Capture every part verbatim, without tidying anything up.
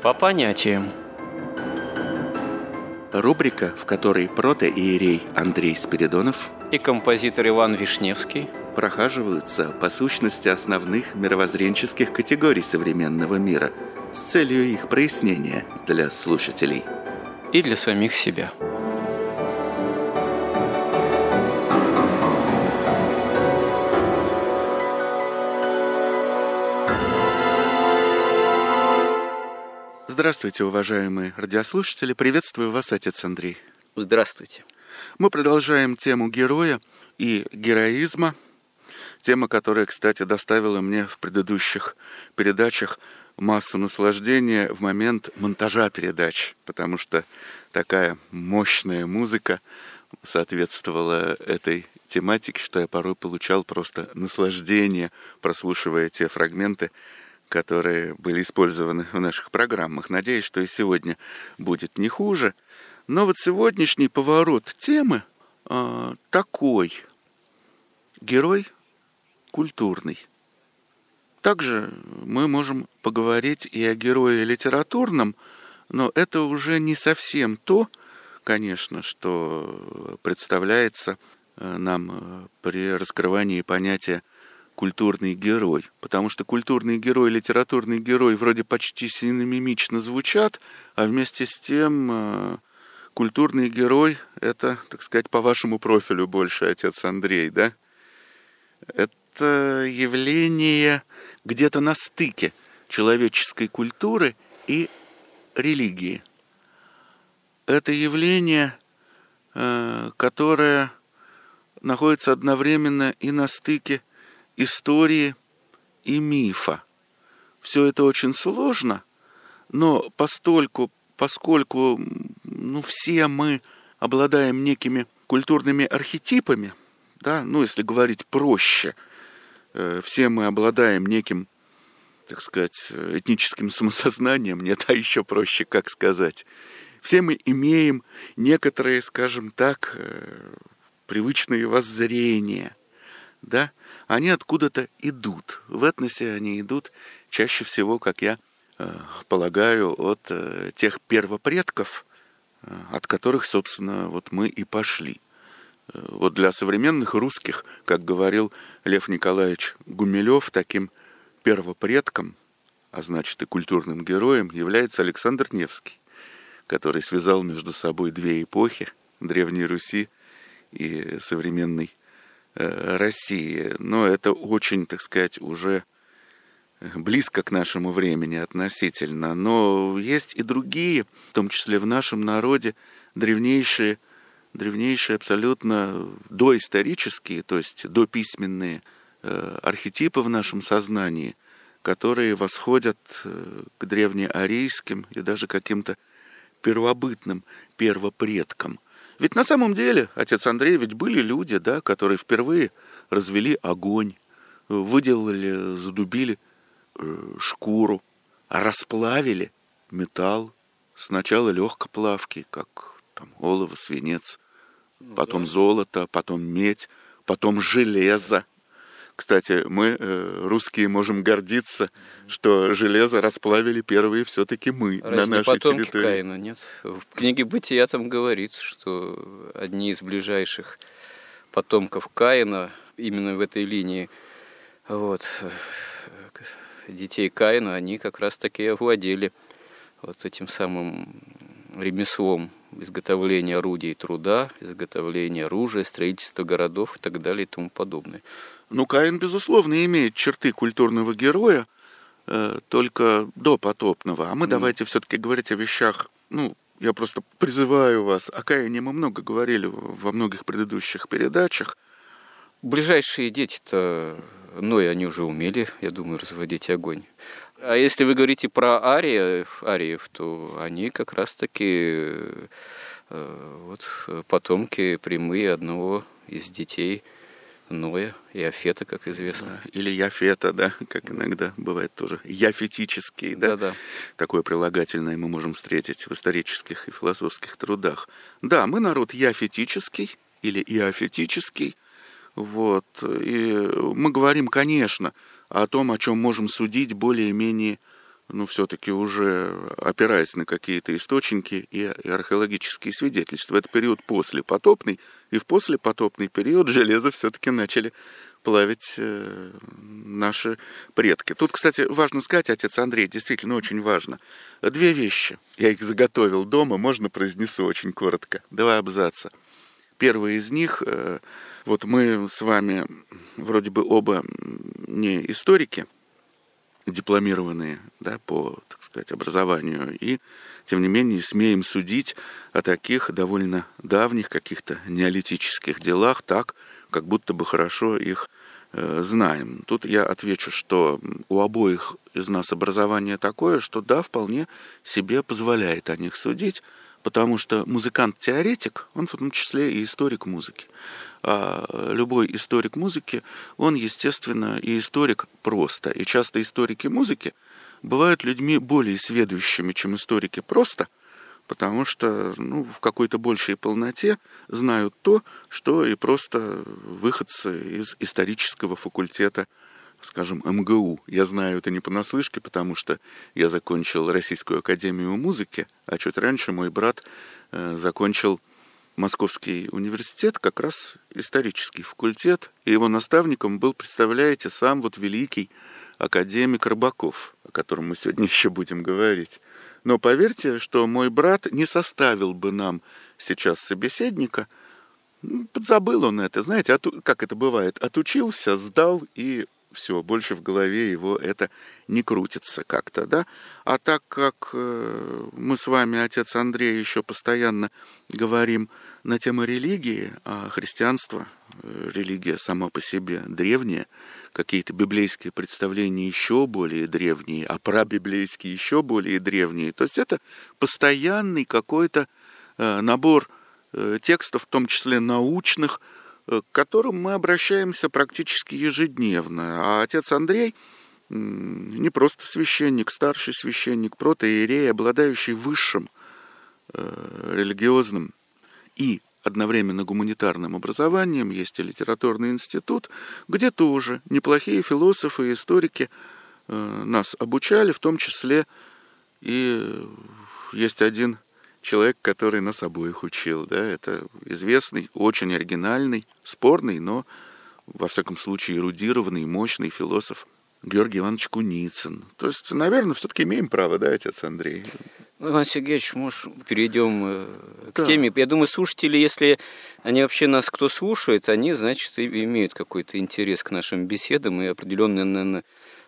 По понятиям. Рубрика, в которой протоиерей Андрей Спиридонов и композитор Иван Вишневский прохаживаются по сущности основных мировоззренческих категорий современного мира с целью их прояснения для слушателей и для самих себя. Здравствуйте, уважаемые радиослушатели. Приветствую вас, отец Андрей. Здравствуйте. Мы продолжаем тему героя и героизма. Тема, которая, кстати, доставила мне в предыдущих передачах массу наслаждения в момент монтажа передач, потому что такая мощная музыка соответствовала этой тематике, что я порой получал просто наслаждение, прослушивая те фрагменты, которые были использованы в наших программах. Надеюсь, что и сегодня будет не хуже. Но вот сегодняшний поворот темы э, такой. Герой культурный. Также мы можем поговорить и о герое литературном, но это уже не совсем то, конечно, что представляется нам при раскрывании понятия культурный герой, потому что культурный герой и литературный герой вроде почти синонимично звучат, а вместе с тем э, культурный герой — это, так сказать, по вашему профилю больше, отец Андрей, да? Это явление где-то на стыке человеческой культуры и религии. Это явление, э, которое находится одновременно и на стыке истории и мифа. Все это очень сложно, но постольку, поскольку ну, все мы обладаем некими культурными архетипами, да, ну, если говорить проще, э, все мы обладаем неким, так сказать, этническим самосознанием, нет, а еще проще, как сказать. Все мы имеем некоторые, скажем так, э, привычные воззрения, да, они откуда-то идут. В этносе они идут чаще всего, как я э, полагаю, от э, тех первопредков, э, от которых, собственно, вот мы и пошли. Э, вот для современных русских, как говорил Лев Николаевич Гумилев, таким первопредком, а значит и культурным героем, является Александр Невский, который связал между собой две эпохи, Древней Руси и современной России. Но это очень, так сказать, уже близко к нашему времени относительно. Но есть и другие, в том числе в нашем народе, древнейшие, древнейшие абсолютно доисторические, то есть дописьменные э, архетипы в нашем сознании, которые восходят э, к древнеарийским и даже каким-то первобытным первопредкам. Ведь на самом деле, отец Андрей, ведь были люди, да, которые впервые развели огонь, выделали, задубили э, шкуру, расплавили металл. Сначала легкоплавки, как там олово, свинец, потом да. золото, потом медь, потом железо. Кстати, мы, э, русские, можем гордиться, что железо расплавили первые все-таки мы. Разве на нашей потомки территории. Каина, нет? В книге «Бытия» там говорится, что одни из ближайших потомков Каина, именно в этой линии, вот, детей Каина, они как раз-таки овладели вот этим самым ремеслом изготовления орудий труда, изготовления оружия, строительства городов и так далее и тому подобное. Ну, Каин, безусловно, имеет черты культурного героя, э, только допотопного. А мы mm. давайте все-таки говорить о вещах, ну, я просто призываю вас, о Каине мы много говорили во многих предыдущих передачах. Ближайшие дети-то, ну, и они уже умели, я думаю, разводить огонь. А если вы говорите про ариев, ариев, то они как раз-таки э, вот, потомки прямые одного из детей Ноя и Афета, как известно. Или Яфета, да, как иногда бывает тоже. Яфетический, да? Да-да. Такое прилагательное мы можем встретить в исторических и философских трудах. Да, мы народ яфетический или иофетический. Вот. И мы говорим, конечно, о том, о чем можем судить более-менее ну, все-таки уже опираясь на какие-то источники и археологические свидетельства. Это период послепотопный, и в послепотопный период железо все-таки начали плавить э, наши предки. Тут, кстати, важно сказать, отец Андрей, действительно очень важно. Две вещи. Я их заготовил дома, можно произнесу очень коротко. Два абзаца. Первый из них, э, вот мы с вами вроде бы оба не историки, дипломированные, да, по, так сказать, образованию, и, тем не менее, смеем судить о таких довольно давних каких-то неолитических делах так, как будто бы хорошо их э, знаем. Тут я отвечу, что у обоих из нас образование такое, что да, вполне себе позволяет о них судить, потому что музыкант-теоретик, он в том числе и историк музыки. А любой историк музыки, он, естественно, и историк просто. И часто историки музыки бывают людьми более сведущими, чем историки просто, потому что ну, в какой-то большей полноте знают то, что и просто выходцы из исторического факультета, скажем, эм гэ у. Я знаю это не понаслышке, потому что я закончил Российскую академию музыки, а чуть раньше мой брат э, закончил Московский университет, как раз исторический факультет, и его наставником был, представляете, сам вот великий академик Рыбаков, о котором мы сегодня еще будем говорить. Но поверьте, что мой брат не составил бы нам сейчас собеседника. Подзабыл он это, знаете, оту, как это бывает, отучился, сдал, и все, больше в голове его это не крутится как-то, да. А так как э, мы с вами, отец Андрей, еще постоянно говорим на тему религии, а христианство, э, религия сама по себе древняя, какие-то библейские представления еще более древние, а прабиблейские еще более древние. То есть это постоянный какой-то э, набор э, текстов, в том числе научных, к которым мы обращаемся практически ежедневно. А отец Андрей не просто священник, старший священник, протоиерей, обладающий высшим э, религиозным и одновременно гуманитарным образованием, есть и литературный институт, где тоже неплохие философы и историки э, нас обучали, в том числе и есть один человек, который нас обоих учил, да, это известный, очень оригинальный, спорный, но, во всяком случае, эрудированный, мощный философ Георгий Иванович Куницын. То есть, наверное, все-таки имеем право, да, отец Андрей? Иван Сергеевич, может, перейдем к да. теме. Я думаю, слушатели, если они вообще нас кто слушает, они, значит, имеют какой-то интерес к нашим беседам и определенное, наверное,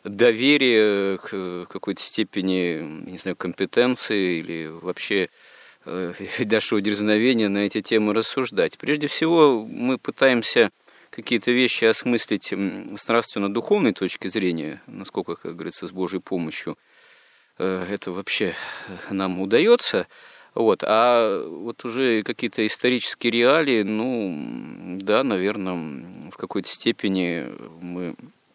доверие к какой-то степени, не знаю, компетенции или вообще дальшего дерзновения на эти темы рассуждать. Прежде всего, мы пытаемся какие-то вещи осмыслить с нравственно-духовной точки зрения, насколько, как говорится, с Божьей помощью это вообще нам удается. Вот. А вот уже какие-то исторические реалии, ну, да, наверное, в какой-то степени мы,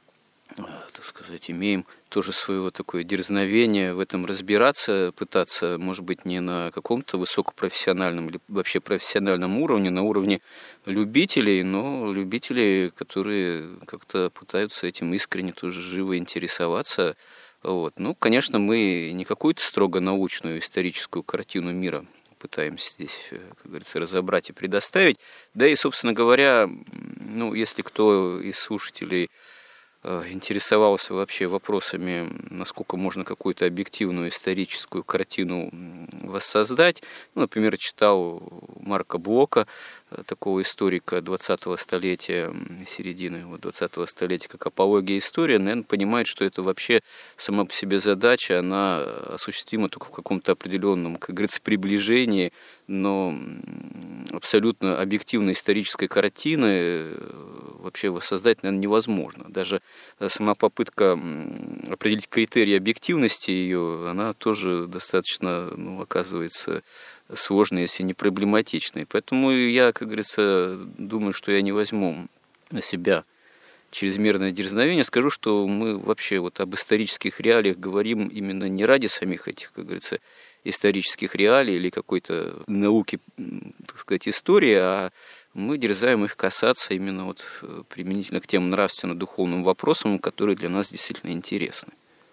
так сказать, имеем тоже свое такое дерзновение в этом разбираться, пытаться, может быть, не на каком-то высокопрофессиональном или вообще профессиональном уровне, на уровне любителей, но любителей, которые как-то пытаются этим искренне тоже живо интересоваться. Вот. Ну, конечно, мы не какую-то строго научную историческую картину мира пытаемся здесь, как говорится, разобрать и предоставить. Да и, собственно говоря, ну, если кто из слушателей интересовался вообще вопросами, насколько можно какую-то объективную историческую картину воссоздать. Ну, например, читал Марка Блока, такого историка двадцатого столетия, середины двадцатого столетия, как «Апология истории», наверное, понимает, что это вообще сама по себе задача, она осуществима только в каком-то определенном, как говорится, приближении, но абсолютно объективной исторической картины вообще воссоздать, наверное, невозможно. Даже сама попытка определить критерии объективности ее, она тоже достаточно, ну, оказывается, сложной, если не проблематичной. Поэтому я, как говорится, думаю, что я не возьму на себя чрезмерное дерзновение. Скажу, что мы вообще вот об исторических реалиях говорим именно не ради самих этих, как говорится, исторических реалий или какой-то науки, так сказать, истории, а мы дерзаем их касаться именно вот применительно к тем нравственно-духовным вопросам, которые для нас действительно интересны.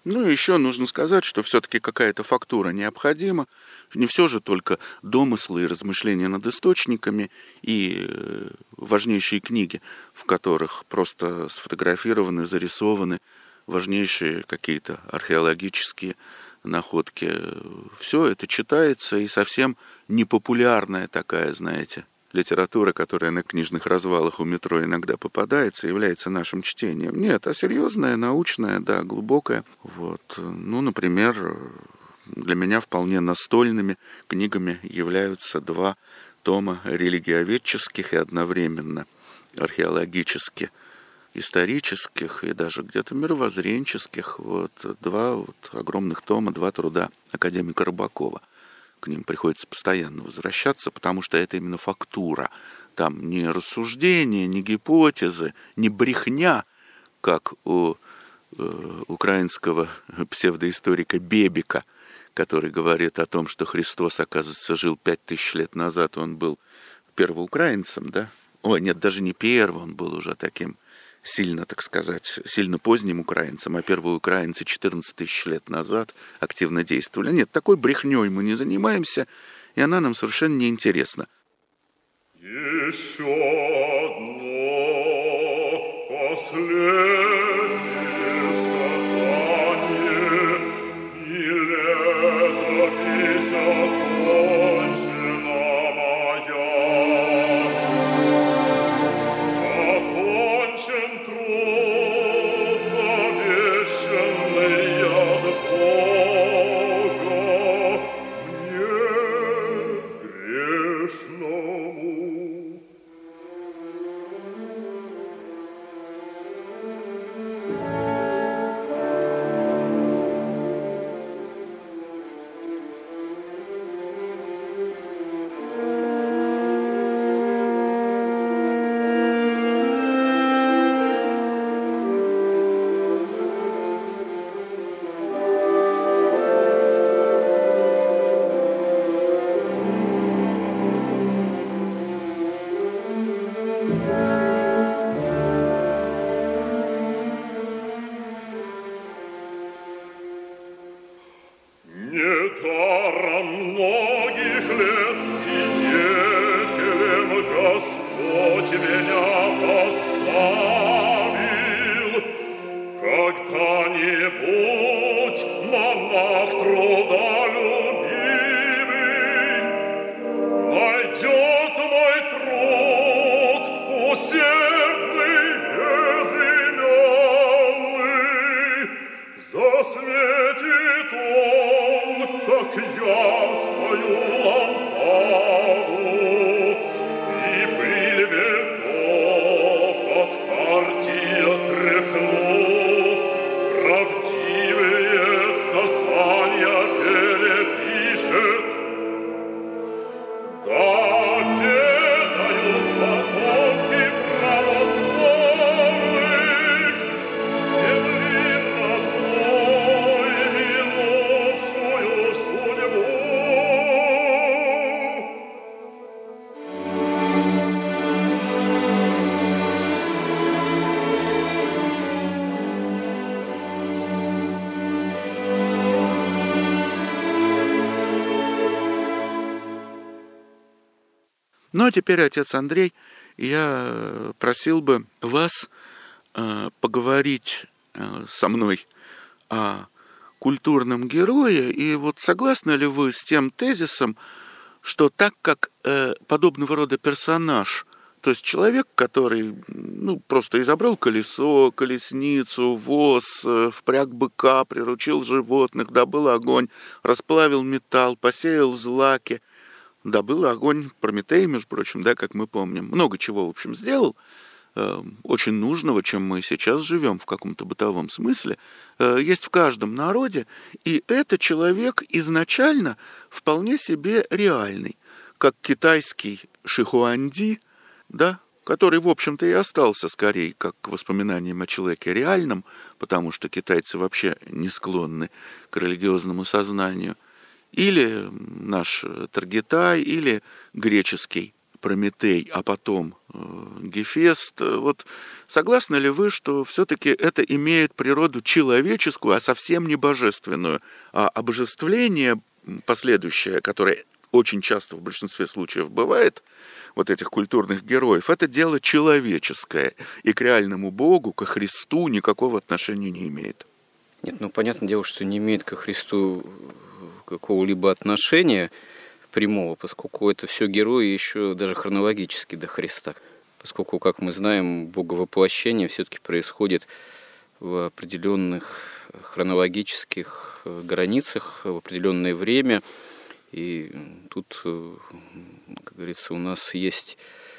Ну и еще нужно сказать, что все-таки какая-то фактура необходима. Не все же только домыслы и размышления над источниками и важнейшие книги, в которых просто сфотографированы, зарисованы важнейшие какие-то археологические находки. Все это читается, и совсем непопулярная такая, знаете, литература, которая на книжных развалах у метро иногда попадается, является нашим чтением. Нет, а серьезная, научная, да, глубокая. Вот. Ну, например, для меня вполне настольными книгами являются два тома религиоведческих и одновременно археологических, исторических и даже где-то мировоззренческих. Вот. Два вот огромных тома, два труда академика Рыбакова. К ним приходится постоянно возвращаться, потому что это именно фактура. Там не рассуждения, не гипотезы, не брехня, как у э, украинского псевдоисторика Бебика, который говорит о том, что Христос, оказывается, жил пять тысяч лет назад, он был первоукраинцем, да? Ой, нет, даже не первым, он был уже таким сильно, так сказать, сильно поздним украинцем, а первые украинцы четырнадцать тысяч лет назад активно действовали. Нет, такой брехней мы не занимаемся, и она нам совершенно не интересна. Еще одно последнее сказание, и летопись окончена моя. Окончен труд, завещанный от Бога мне грешному. Недаром многих лет свидетелем Господь меня поставил. Когда-нибудь монах трудолюбивый найдет мой труд усердный, безыменный, засветит он, как ясною лампаду, и пыль веков от хартии отряхнув, правдивые сказания перепишет. Да ведают потомки православных земли родной минувшую судьбу. Ну, а теперь, отец Андрей, я просил бы вас э, поговорить э, со мной о культурном герое. И вот согласны ли вы с тем тезисом, что так как э, подобного рода персонаж, то есть человек, который ну, просто изобрел колесо, колесницу, воз, э, впряг быка, приручил животных, добыл огонь, расплавил металл, посеял злаки, добыл огонь Прометей, между прочим, да, как мы помним. Много чего, в общем, сделал, э, очень нужного, чем мы сейчас живем в каком-то бытовом смысле, э, есть в каждом народе, и это человек изначально вполне себе реальный, как китайский Шихуанди, да, который, в общем-то, и остался скорее как воспоминанием о человеке реальном, потому что китайцы вообще не склонны к религиозному сознанию, или наш Таргитай, или греческий Прометей, а потом Гефест. Вот согласны ли вы, что все-таки это имеет природу человеческую, а совсем не божественную? А обожествление последующее, которое очень часто в большинстве случаев бывает, вот этих культурных героев, это дело человеческое, и к реальному Богу, ко Христу никакого отношения не имеет. Нет, ну, понятное дело, что не имеет ко Христу какого-либо отношения прямого, поскольку это все герои еще даже хронологически до Христа. Поскольку, как мы знаем, боговоплощение все-таки происходит в определенных хронологических границах, в определенное время. И тут, как говорится, у нас есть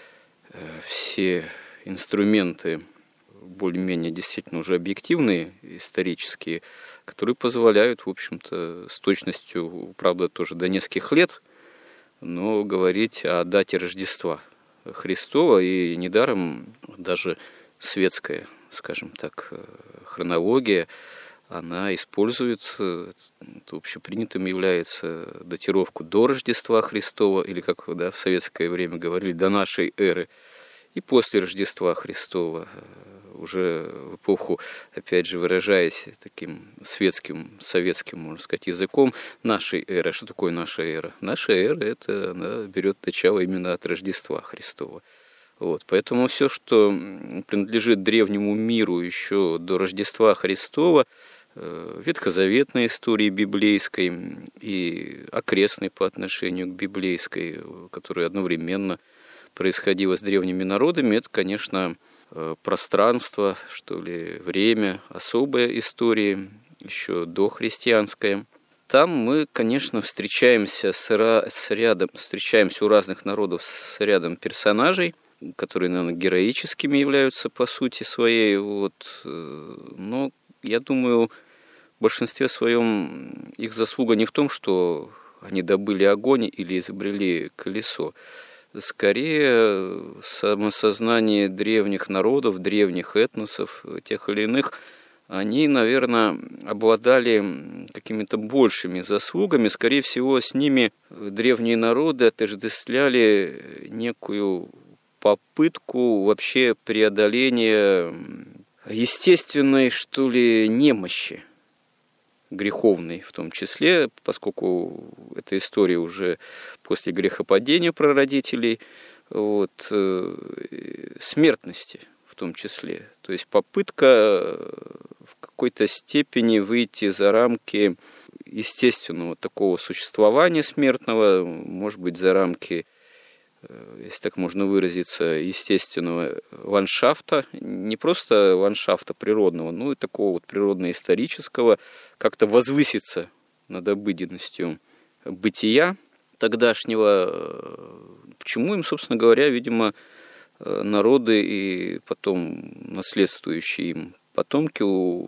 все инструменты более-менее действительно уже объективные, исторические, которые позволяют, в общем-то, с точностью, правда, тоже до нескольких лет, но говорить о дате Рождества Христова, и недаром даже светская, скажем так, хронология, она использует, это общепринятым является, датировку до Рождества Христова, или, как да, в советское время говорили, до нашей эры, и после Рождества Христова, уже в эпоху, опять же, выражаясь таким светским, советским, можно сказать, языком, нашей эры. Что такое наша эра? Наша эра, это она берет начало именно от Рождества Христова. Вот, поэтому все, что принадлежит древнему миру еще до Рождества Христова, ветхозаветной истории библейской и окрестной по отношению к библейской, которая одновременно происходила с древними народами, это, конечно, пространство, что ли, время, особая история, еще дохристианская. Там мы, конечно, встречаемся с, ра... с рядом, встречаемся у разных народов с рядом персонажей, которые, наверное, героическими являются по сути своей. Вот. Но, я думаю, в большинстве своем их заслуга не в том, что они добыли огонь или изобрели колесо. Скорее, самосознание древних народов, древних этносов, тех или иных, они, наверное, обладали какими-то большими заслугами. Скорее всего, с ними древние народы отождествляли некую попытку вообще преодоления естественной, что ли, немощи, греховной в том числе, поскольку эта история уже после грехопадения прародителей, вот, э, смертности в том числе. То есть попытка в какой-то степени выйти за рамки естественного такого существования смертного, может быть, за рамки, если так можно выразиться, естественного ландшафта, не просто ландшафта природного, но и такого вот природно-исторического, как-то возвыситься над обыденностью бытия тогдашнего. Почему им, собственно говоря, видимо, народы и потом наследствующие им потомки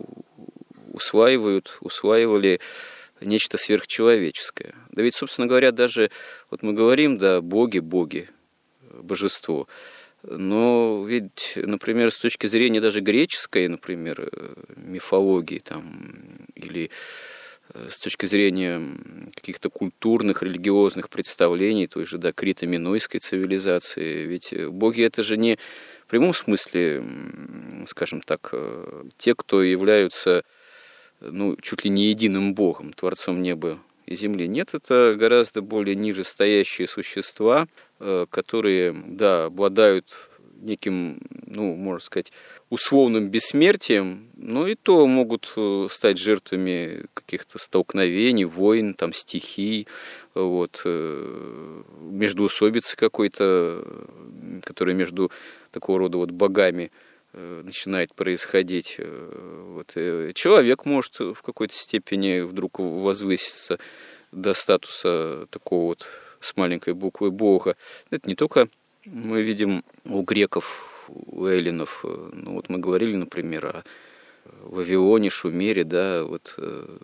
усваивают, усваивали нечто сверхчеловеческое. Да ведь, собственно говоря, даже, вот мы говорим, да, боги, боги, божество. Но ведь, например, с точки зрения даже греческой, например, мифологии, там, или с точки зрения каких-то культурных, религиозных представлений, той же, да, крито-минойской цивилизации, ведь боги — это же не в прямом смысле, скажем так, те, кто являются, ну, чуть ли не единым Богом, Творцом неба и земли. Нет, это гораздо более ниже стоящие существа, которые, да, обладают неким, ну, можно сказать, условным бессмертием, но и то могут стать жертвами каких-то столкновений, войн, там, стихий, вот, междоусобицы какой-то, которая между такого рода вот богами начинает происходить. Вот. Человек может в какой-то степени вдруг возвыситься до статуса такого вот с маленькой буквы Бога. Это не только мы видим у греков, у эллинов. Ну, вот мы говорили, например, о Вавилоне, Шумере, да, вот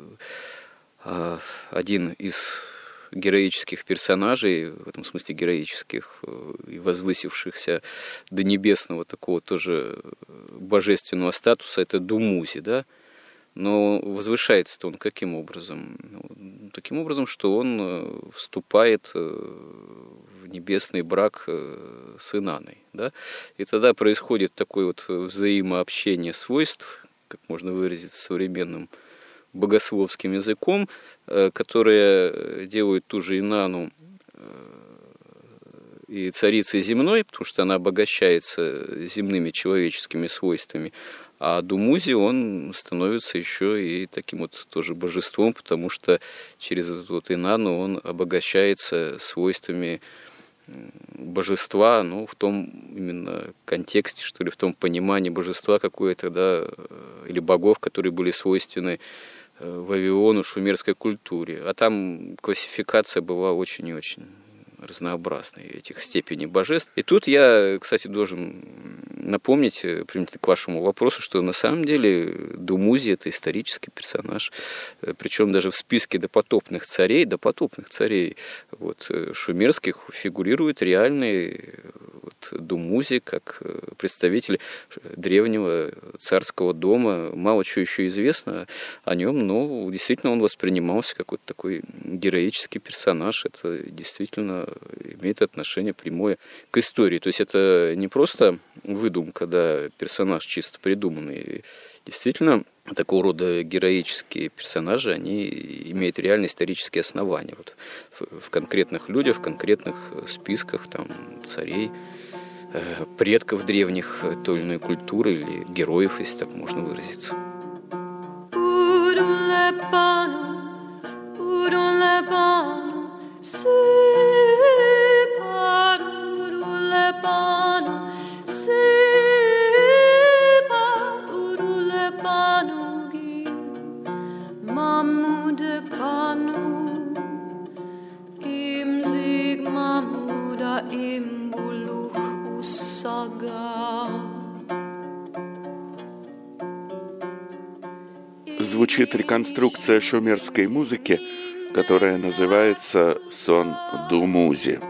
один из героических персонажей, в этом смысле героических и возвысившихся до небесного такого тоже божественного статуса, это Думузи, да? Но возвышается-то он каким образом? Ну, таким образом, что он вступает в небесный брак с Инаной. Да? И тогда происходит такое вот взаимообщение свойств, как можно выразиться современным богословским языком, которое делает ту же Инану и царицей земной, потому что она обогащается земными человеческими свойствами, а Думузи он становится еще и таким вот тоже божеством, потому что через эту вот Инану он обогащается свойствами божества, ну, в том именно контексте, что ли, в том понимании божества какое-то, да, или богов, которые были свойственны Вавилону, шумерской культуре. А там классификация была очень и очень разнообразной этих степеней божеств. И тут я, кстати, должен напомнить, применительно к вашему вопросу, что на самом деле Думузи – это исторический персонаж, причем даже в списке допотопных царей, допотопных царей вот, шумерских фигурирует реальный вот, Думузи как представитель древнего царского дома. Мало чего еще известно о нем, но действительно он воспринимался как вот такой героический персонаж. Это действительно имеет отношение прямое к истории. То есть это не просто выдумка, да, персонаж чисто придуманный. Действительно, такого рода героические персонажи, они имеют реальные исторические основания. Вот в, в конкретных людях, в конкретных списках там, царей, э, предков древних той или иной культуры или героев, если так можно выразиться. Звучит реконструкция шумерской музыки, которая называется «Сон Думузи».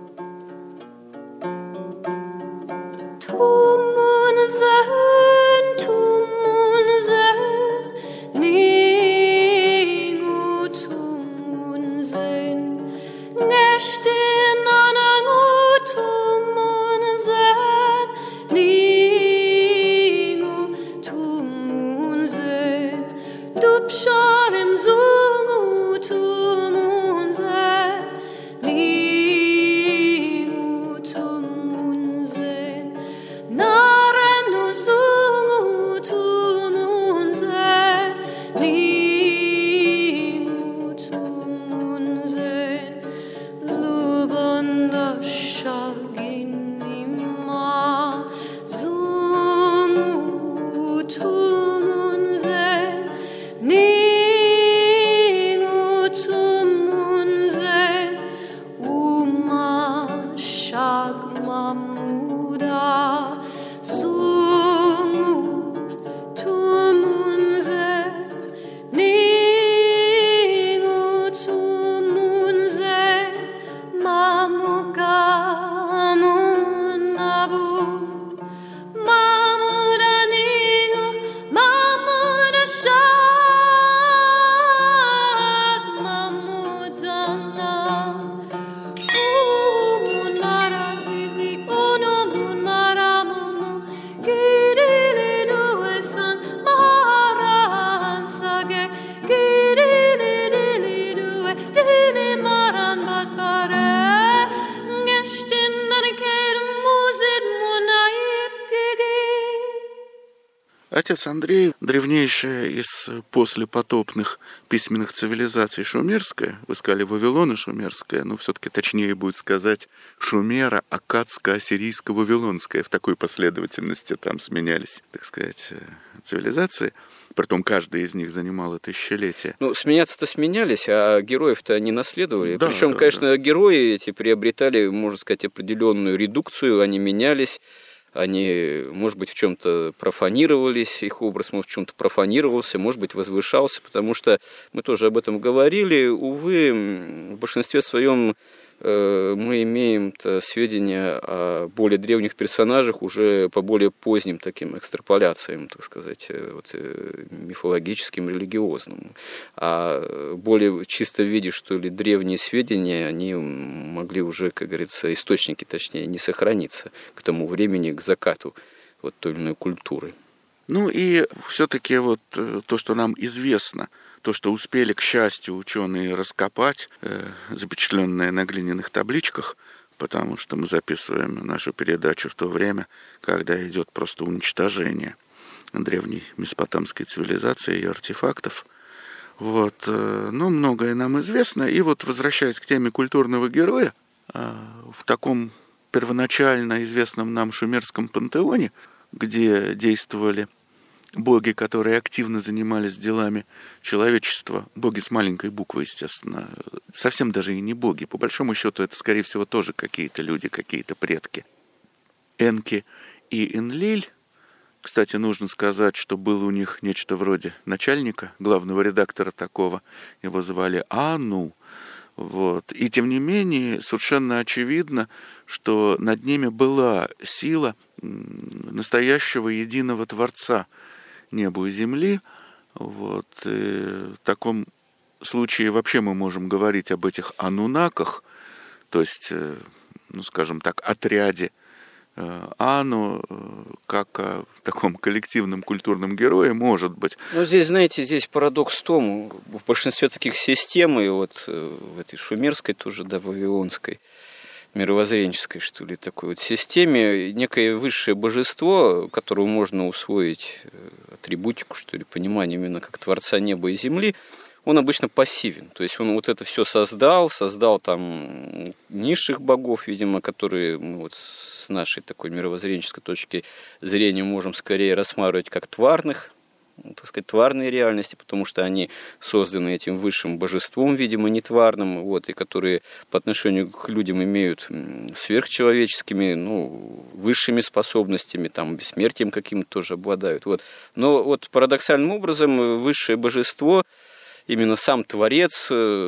Отец Андрей, древнейшая из послепотопных письменных цивилизаций шумерская, вы сказали Вавилон и шумерская, но все-таки точнее будет сказать Шумера, Аккадская, Ассирийская, Вавилонская. В такой последовательности там сменялись, так сказать, цивилизации. Притом каждый из них занимало тысячелетия. Ну, сменяться-то сменялись, а героев-то не наследовали. Да, Причем, да, конечно, да. герои эти приобретали, можно сказать, определенную редукцию, они менялись. Они, может быть, в чем-то профанировались, их образ, может, в чем-то профанировался, может быть, возвышался, потому что мы тоже об этом говорили. Увы, в большинстве своем мы имеем сведения о более древних персонажах уже по более поздним таким экстраполяциям, так сказать, вот, мифологическим, религиозным. А более чисто в виде, что ли, древние сведения, они могли уже, как говорится, источники, точнее, не сохраниться к тому времени, к закату вот той или иной культуры. Ну и все-таки вот то, что нам известно, то, что успели, к счастью, ученые раскопать, э, запечатленное на глиняных табличках, потому что мы записываем нашу передачу в то время, когда идет просто уничтожение древней месопотамской цивилизации и артефактов. Вот, э, ну, многое нам известно. И вот, возвращаясь к теме культурного героя, э, в таком первоначально известном нам шумерском пантеоне, где действовали боги, которые активно занимались делами человечества, боги с маленькой буквы, естественно, совсем даже и не боги, по большому счету это, скорее всего, тоже какие-то люди, какие-то предки. Энки и Энлиль, кстати, нужно сказать, что было у них нечто вроде начальника, главного редактора такого, его звали Ану. Вот. И тем не менее, совершенно очевидно, что над ними была сила настоящего единого Творца неба и земли. Вот. И в таком случае вообще мы можем говорить об этих анунаках, то есть, ну, скажем так, отряде Ану, как о таком коллективном культурном герое, может быть. Ну, здесь, знаете, здесь парадокс в том, в большинстве таких систем, и вот в этой шумерской тоже, да, вавилонской, мировоззренческой, что ли, такой вот системе, некое высшее божество, которому можно усвоить атрибутику, что ли, понимание именно как Творца неба и земли, он обычно пассивен. То есть он вот это все создал, создал там низших богов, видимо, которые мы вот с нашей такой мировоззренческой точки зрения можем скорее рассматривать как тварных, ну, так сказать, тварные реальности, потому что они созданы этим высшим божеством, видимо, нетварным, вот, и которые по отношению к людям имеют сверхчеловеческими, ну, высшими способностями, там, бессмертием каким-то тоже обладают. Вот. Но вот парадоксальным образом высшее божество, именно сам Творец,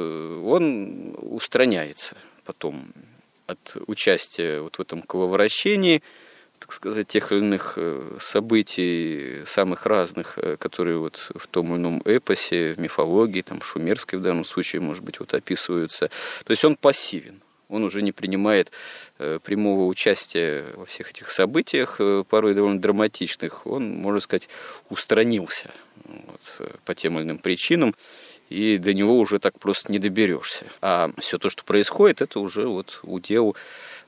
он устраняется потом от участия вот в этом крововращении, так сказать, тех или иных событий, самых разных, которые вот в том или ином эпосе, в мифологии, там, шумерской в данном случае, может быть, вот описываются. То есть он пассивен, он уже не принимает прямого участия во всех этих событиях, порой довольно драматичных, он, можно сказать, устранился вот, по тем или иным причинам, и до него уже так просто не доберешься. А все то, что происходит, это уже вот удел,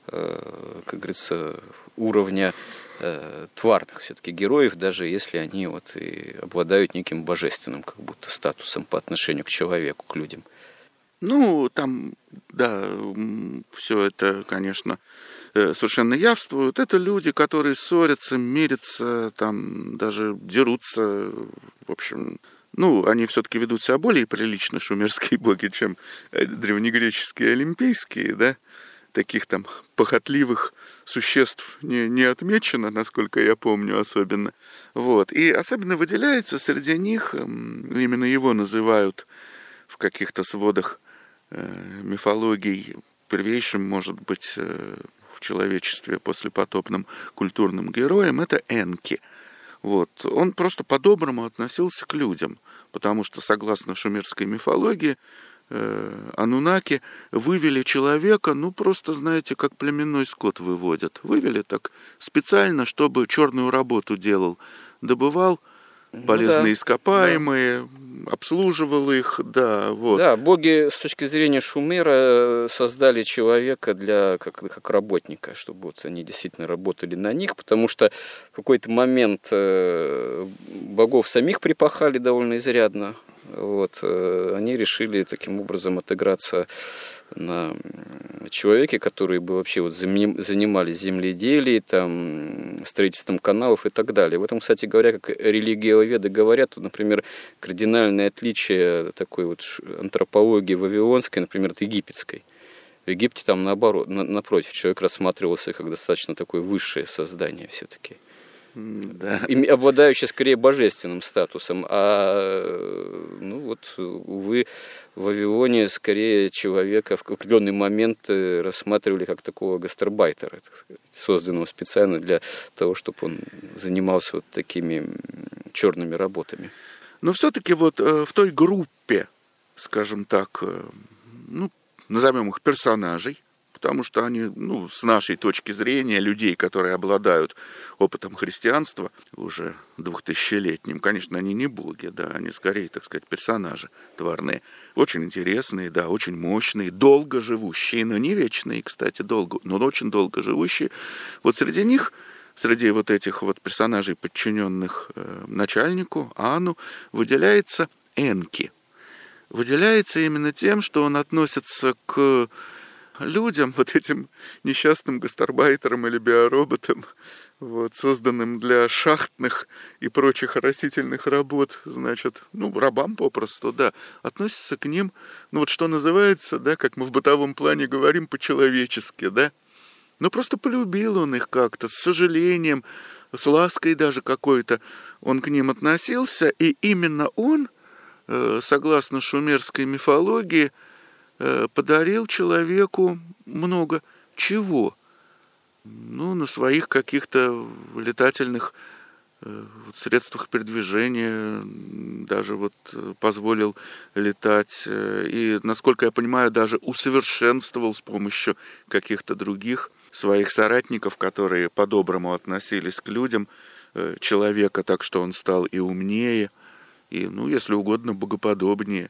э, как говорится, уровня э, тварных все-таки героев, даже если они вот и обладают неким божественным как будто статусом по отношению к человеку, к людям. Ну, там, да, все это, конечно, совершенно явствует. Это люди, которые ссорятся, мирятся, там, даже дерутся, в общем. Ну, они все-таки ведут себя более прилично, шумерские боги, чем древнегреческие олимпийские, да. Таких там похотливых существ не, не отмечено, насколько я помню, особенно. Вот. И особенно выделяется среди них, именно его называют в каких-то сводах э, мифологий первейшим, может быть, э, в человечестве послепотопным культурным героем, это Энки. Вот. Он просто по-доброму относился к людям, потому что, согласно шумерской мифологии, э, анунаки вывели человека, ну, просто, знаете, как племенной скот выводят. Вывели так специально, чтобы черную работу делал. Добывал полезные, ну, да, ископаемые, да, обслуживал их, да, вот. Да, боги с точки зрения Шумера создали человека для, как, как работника, чтобы вот они действительно работали на них, потому что в какой-то момент э, богов самих припахали довольно изрядно, вот, э, они решили таким образом отыграться на человеке, которые бы вообще вот занимались земледелием, там, строительством каналов и так далее. В этом, кстати говоря, как религиоведы говорят, например, кардинальное отличие такой вот антропологии вавилонской, например, от египетской. В Египте там наоборот, на, напротив, человек рассматривался как достаточно такое высшее создание все-таки. Да. Ими- обладающая скорее божественным статусом, а ну вот, увы, в Вавилоне скорее человека в определенный момент рассматривали как такого гастарбайтера, так сказать, созданного специально для того, чтобы он занимался вот такими черными работами. Но все-таки вот э, в той группе, скажем так, э, ну, назовем их персонажей, потому что они, ну, с нашей точки зрения, людей, которые обладают опытом христианства уже двухтысячелетним, конечно, они не боги, да, они скорее, так сказать, персонажи тварные. Очень интересные, да, очень мощные, долго живущие, но не вечные, кстати, долго, но очень долго живущие. Вот среди них, среди вот этих вот персонажей, подчиненных э, начальнику, Ану, выделяется Энки. Выделяется именно тем, что он относится к людям, вот этим несчастным гастарбайтерам или биороботам, вот, созданным для шахтных и прочих растительных работ, значит, ну, рабам попросту, да, относится к ним, ну, вот что называется, да, как мы в бытовом плане говорим, по-человечески, да, ну, просто полюбил он их как-то, с сожалением, с лаской даже какой-то он к ним относился, и именно он, согласно шумерской мифологии, подарил человеку много чего. Ну, на своих каких-то летательных э, средствах передвижения даже вот позволил летать. И, насколько я понимаю, даже усовершенствовал с помощью каких-то других своих соратников, которые по-доброму относились к людям, э, человека, так что он стал и умнее, и, ну, если угодно, богоподобнее.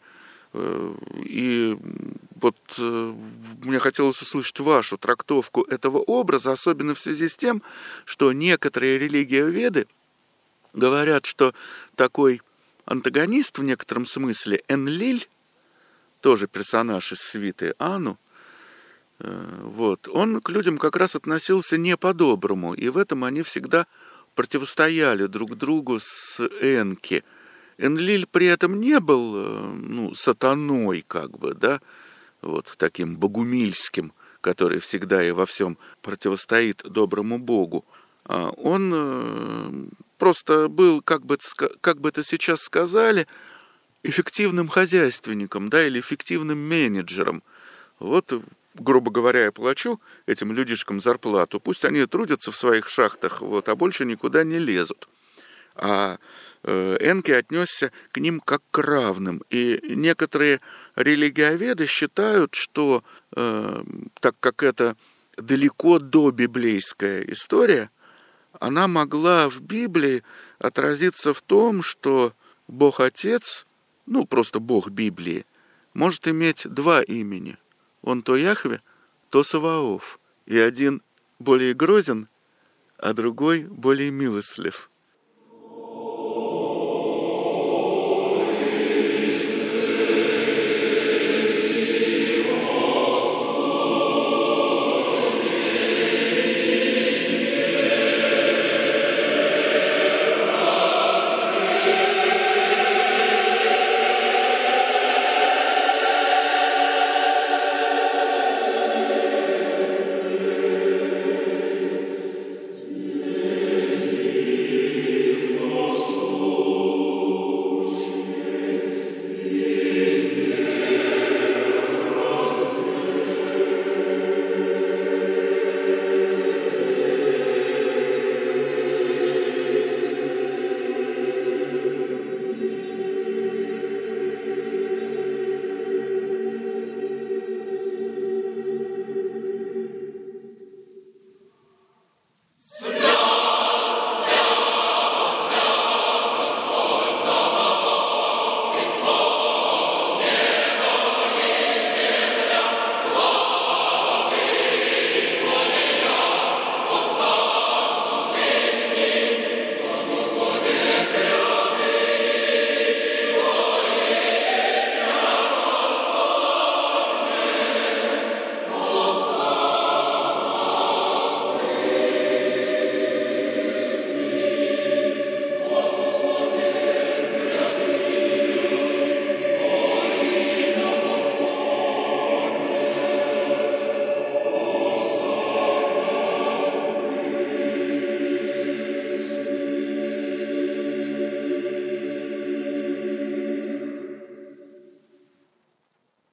И вот мне хотелось услышать вашу трактовку этого образа, особенно в связи с тем, что некоторые религиоведы говорят, что такой антагонист в некотором смысле, Энлиль, тоже персонаж из свиты Ану, вот, он к людям как раз относился не по-доброму, и в этом они всегда противостояли друг другу с Энки. Энлиль при этом не был, ну, сатаной, как бы, да, вот таким богумильским, который всегда и во всем противостоит доброму Богу. А он просто был, как бы, как бы это сейчас сказали, эффективным хозяйственником, да, или эффективным менеджером. Вот, грубо говоря, я плачу этим людишкам зарплату, пусть они трудятся в своих шахтах, вот, а больше никуда не лезут. А Энки отнесся к ним как к равным. И некоторые религиоведы считают, что э, так как это далеко до библейская история, она могла в Библии отразиться в том, что Бог Отец, ну просто Бог Библии, может иметь два имени. Он то Яхве, то Саваоф. И один более грозен, а другой более милостлив.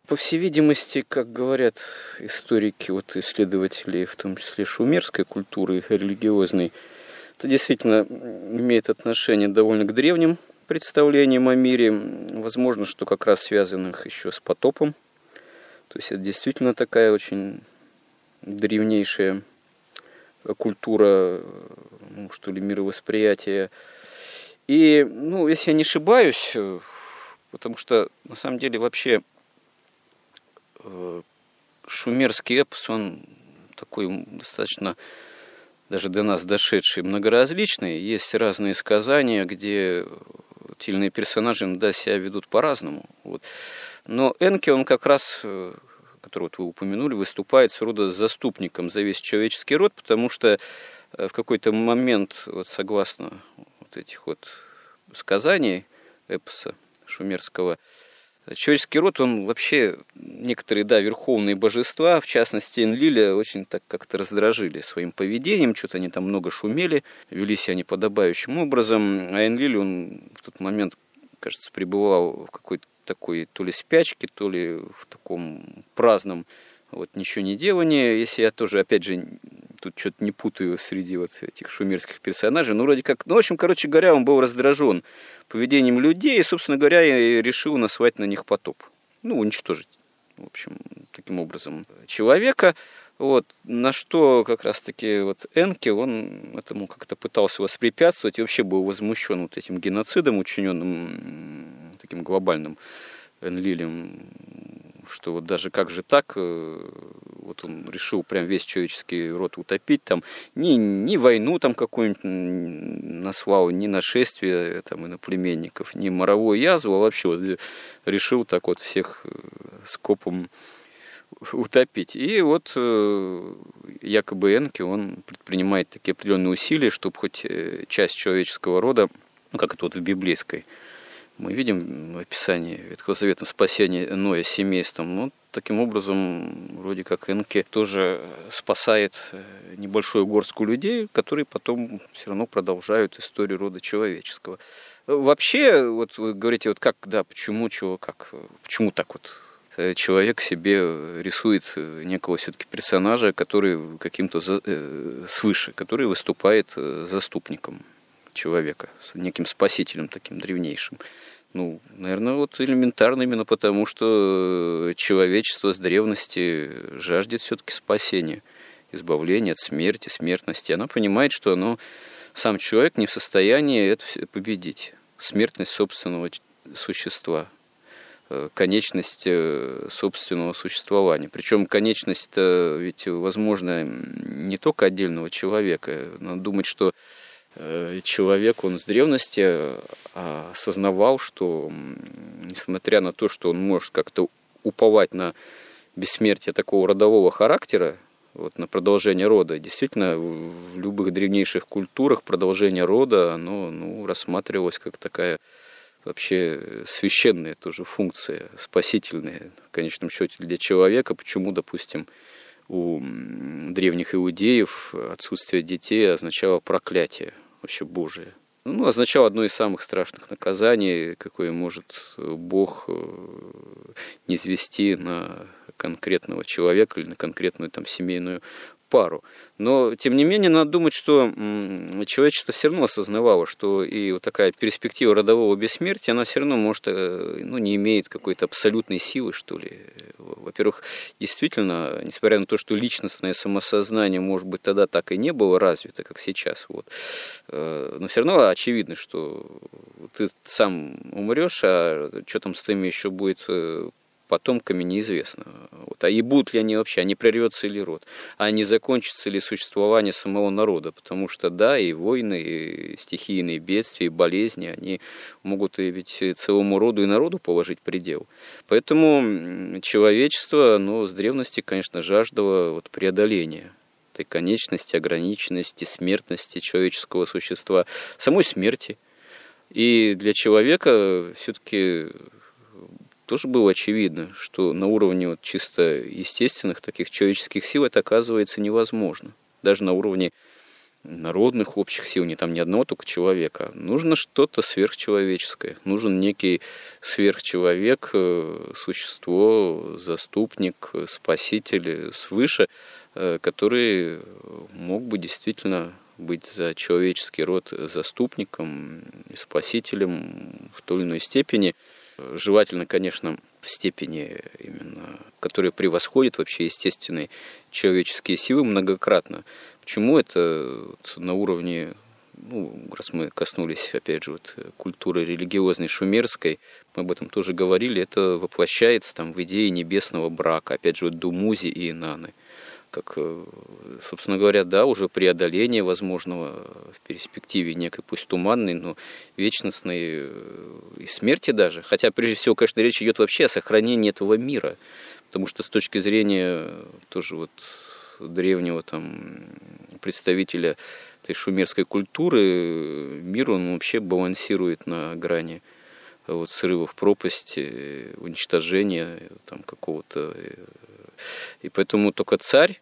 По всей видимости, как говорят историки, вот исследователи, в том числе шумерской культуры религиозной, это действительно имеет отношение довольно к древним представлениям о мире, возможно, что как раз связанных еще с потопом. То есть это действительно такая очень древнейшая культура, ну, что ли, мировосприятия. И, ну, если я не ошибаюсь, потому что, на самом деле, вообще шумерский эпос, он такой достаточно даже до нас дошедший, многоразличный. Есть разные сказания, где те или иные персонажи, да, себя ведут по-разному. Вот. Но Энки, он как раз, которого вот вы упомянули, выступает с рода заступником за весь человеческий род, потому что в какой-то момент, вот согласно вот этих вот сказаний эпоса шумерского, человеческий род, он вообще, некоторые, да, верховные божества, в частности Энлиля, очень так как-то раздражили своим поведением, что-то они там много шумели, вели себя неподобающим образом, а Энлиль, он в тот момент, кажется, пребывал в какой-то такой то ли спячке, то ли в таком праздном вот ничего не делании. Если я тоже, опять же, тут что-то не путаю среди вот этих шумерских персонажей, ну, вроде как, ну, в общем, короче говоря, он был раздражен поведением людей и, собственно говоря, и решил наслать на них потоп. Ну, уничтожить, в общем, таким образом человека. Вот, на что как раз-таки вот Энки, он этому как-то пытался воспрепятствовать и вообще был возмущен вот этим геноцидом, учиненным таким глобальным Энлилем, что вот даже как же так, вот он решил прям весь человеческий род утопить, там, ни, ни войну там какую-нибудь наслал, ни нашествие там иноплеменников, ни моровую язву, а вообще вот решил так вот всех скопом утопить. И вот якобы Энки, он предпринимает такие определенные усилия, чтобы хоть часть человеческого рода, ну как это вот в библейской, мы видим в описании Ветхого Завета спасение Ноя семейством. Ну, таким образом, вроде как Энки тоже спасает небольшую горстку людей, которые потом все равно продолжают историю рода человеческого. Вообще, вот вы говорите, вот как, да, почему, чего, как, почему так вот человек себе рисует некого все-таки персонажа, который каким-то за, э, свыше, который выступает заступником человека, с неким спасителем таким древнейшим. Ну, наверное, вот элементарно именно потому, что человечество с древности жаждет все-таки спасения, избавления от смерти, смертности. Она понимает, что оно, сам человек не в состоянии это победить. Смертность собственного существа, конечность собственного существования. Причем конечность ведь возможна не только отдельного человека. Надо думать, что человек, он с древности осознавал, что, несмотря на то, что он может как-то уповать на бессмертие такого родового характера, вот, на продолжение рода, действительно, в любых древнейших культурах продолжение рода, оно, ну, рассматривалось как такая вообще священная тоже функция, спасительная, в конечном счете, для человека. Почему, допустим, у древних иудеев отсутствие детей означало проклятие, вообще Божие. Ну, означало одно из самых страшных наказаний, какое может Бог низвести на конкретного человека или на конкретную там семейную пару. Но, тем не менее, надо думать, что человечество все равно осознавало, что и вот такая перспектива родового бессмертия, она все равно может, ну, не имеет какой-то абсолютной силы, что ли. Во-первых, действительно, несмотря на то, что личностное самосознание, может быть, тогда так и не было развито, как сейчас, вот, но все равно очевидно, что ты сам умрешь, а что там с твоими еще будет потомками, неизвестно. Вот. А и будут ли они вообще, а не прервется ли род, а не закончится ли существование самого народа, потому что, да, и войны, и стихийные бедствия, и болезни, они могут и ведь целому роду и народу положить предел. Поэтому человечество, оно с древности, конечно, жаждало вот преодоления этой конечности, ограниченности, смертности человеческого существа, самой смерти. И для человека все-таки тоже было очевидно, что на уровне вот чисто естественных таких человеческих сил это оказывается невозможно. Даже на уровне народных общих сил, не там ни одного только человека. Нужно что-то сверхчеловеческое. Нужен некий сверхчеловек, существо, заступник, спаситель свыше, который мог бы действительно быть за человеческий род заступником и спасителем в той или иной степени. Желательно, конечно, в степени именно, которая превосходит вообще естественные человеческие силы многократно. Почему это вот на уровне, ну, раз мы коснулись, опять же, вот, культуры религиозной шумерской, мы об этом тоже говорили, это воплощается там в идее небесного брака, опять же, вот Думузи и Инанны. Как, собственно говоря, да, уже преодоление возможного в перспективе некой, пусть туманной, но вечностной и смерти даже. Хотя, прежде всего, конечно, речь идет вообще о сохранении этого мира, потому что с точки зрения тоже вот древнего там представителя этой шумерской культуры, мир, он вообще балансирует на грани вот, срыва в пропасть, уничтожения там какого-то. И поэтому только царь,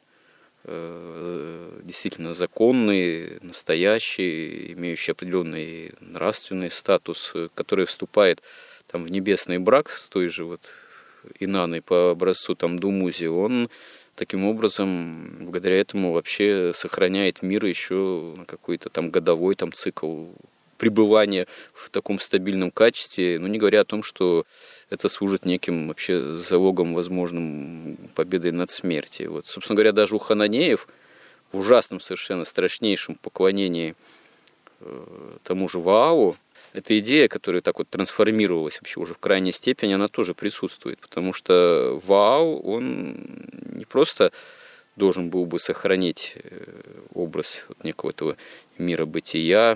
действительно законный, настоящий, имеющий определенный нравственный статус, который вступает там, в небесный брак с той же вот Инанной по образцу там, Думузи, он таким образом, благодаря этому вообще сохраняет мир еще на какой-то там годовой там, цикл пребывания в таком стабильном качестве, ну не говоря о том, что это служит неким вообще залогом возможным победы над смертью. Вот, собственно говоря, даже у хананеев в ужасном, совершенно страшнейшем поклонении э, тому же Ваалу, эта идея, которая так вот трансформировалась вообще уже в крайней степени, она тоже присутствует, потому что Ваал, он не просто должен был бы сохранить образ вот некого этого мира бытия,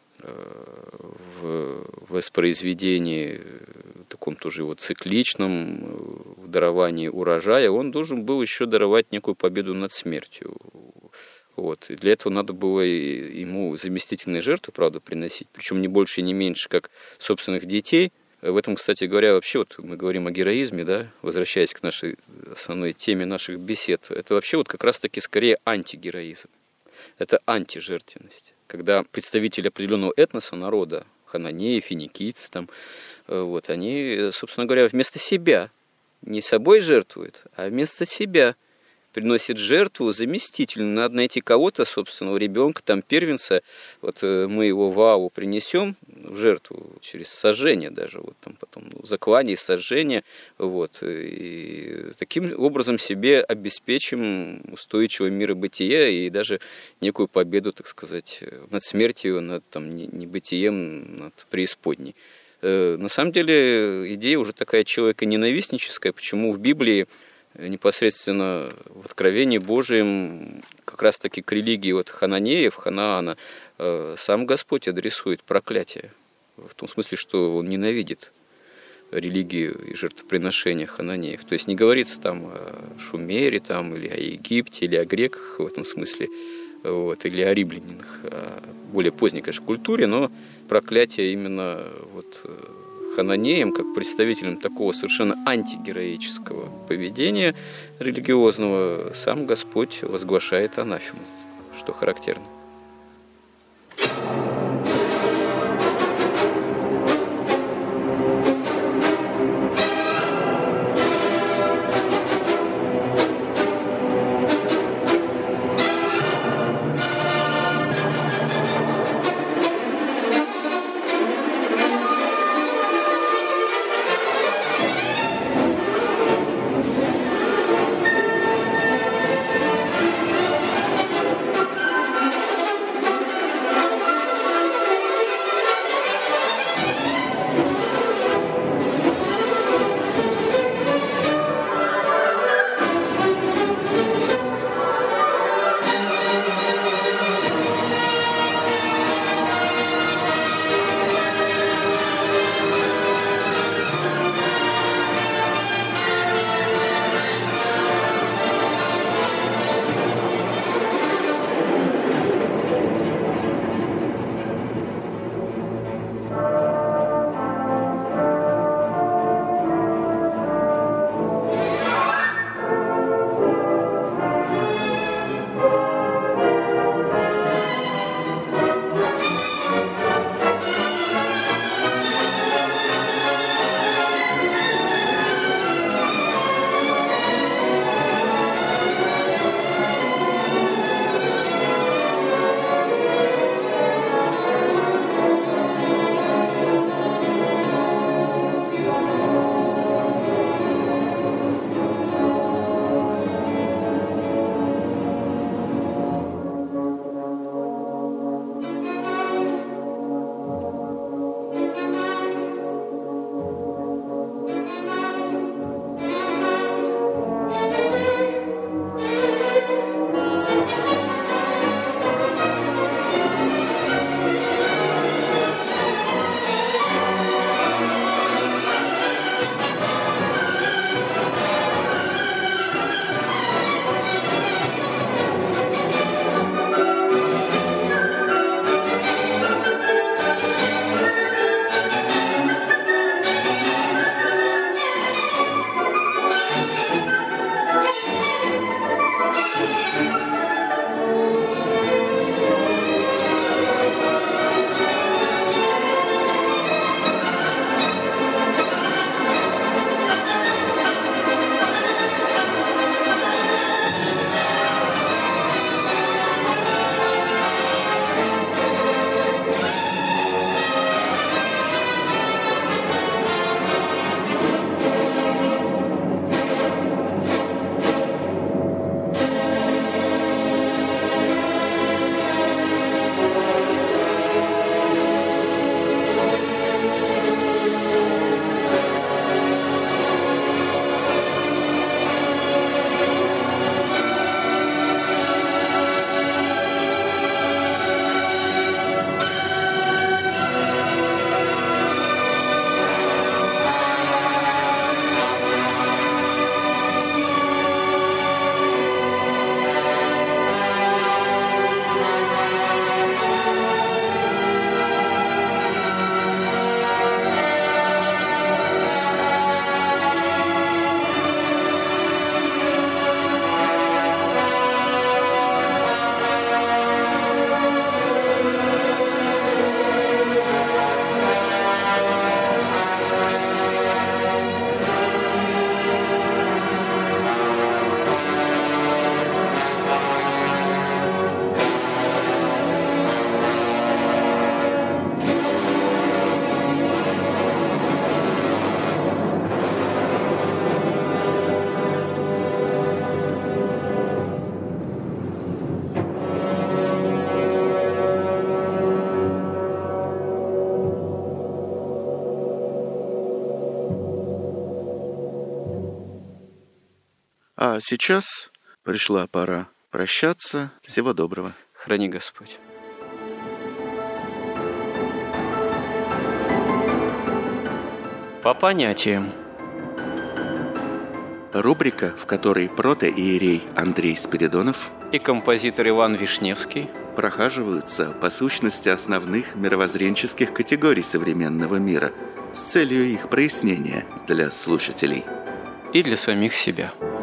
в воспроизведении таком тоже вот цикличном, в даровании урожая, он должен был еще даровать некую победу над смертью. Вот. И для этого надо было ему заместительные жертвы, правда, приносить, причем не больше и не меньше, как собственных детей. В этом, кстати говоря, вообще вот мы говорим о героизме, да, возвращаясь к нашей основной теме наших бесед, это вообще вот как раз-таки скорее антигероизм, это антижертвенность. Когда представители определенного этноса, народа, хананеи, финикийцы, там, вот, они, собственно говоря, вместо себя не собой жертвуют, а вместо себя приносят жертву заместительную. Надо найти кого-то, собственного ребенка, там, первенца. Вот мы его Ваалу принесем в жертву через сожжение даже, вот там потом ну, заклание и сожжение. Вот, и таким образом себе обеспечим устойчивое миробытие и даже некую победу, так сказать, над смертью, над там, небытием, над преисподней. На самом деле идея уже такая человеконенавистническая, почему в Библии непосредственно в Откровении Божием как раз-таки к религии вот хананеев, Ханаана, сам Господь адресует проклятие. В том смысле, что Он ненавидит религию и жертвоприношения хананеев. То есть не говорится там о Шумере там, или о Египте, или о греках в этом смысле, вот, или о римлянинах, о более поздней, конечно, культуре, но проклятие именно вот хананеям, как представителям такого совершенно антигероического поведения религиозного, сам Господь возглашает анафему, что характерно. А сейчас пришла пора прощаться. Всего доброго. Храни Господь. По понятиям. Рубрика, в которой протоиерей Андрей Спиридонов И композитор Иван Вишневский прохаживаются по сущности основных мировоззренческих категорий современного мира с целью их прояснения для слушателей и для самих себя.